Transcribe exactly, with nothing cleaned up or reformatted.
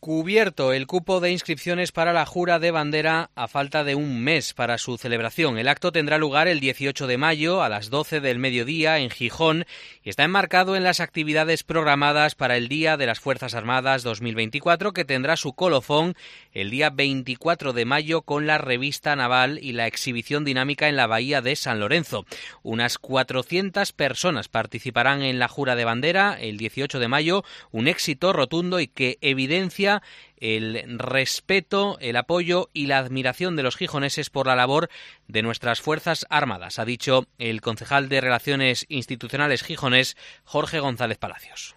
Cubierto el cupo de inscripciones para la Jura de Bandera a falta de un mes para su celebración. El acto tendrá lugar el dieciocho de mayo a las doce del mediodía en Gijón y está enmarcado en las actividades programadas para el Día de las Fuerzas Armadas dos mil veinticuatro, que tendrá su colofón el día veinticuatro de mayo con la revista naval y la exhibición dinámica en la bahía de San Lorenzo. Unas cuatrocientas personas participarán en la Jura de Bandera el dieciocho de mayo, un éxito rotundo y que evidencia el respeto, el apoyo y la admiración de los gijoneses por la labor de nuestras Fuerzas Armadas, ha dicho el concejal de Relaciones Institucionales gijonés, Jorge González Palacios.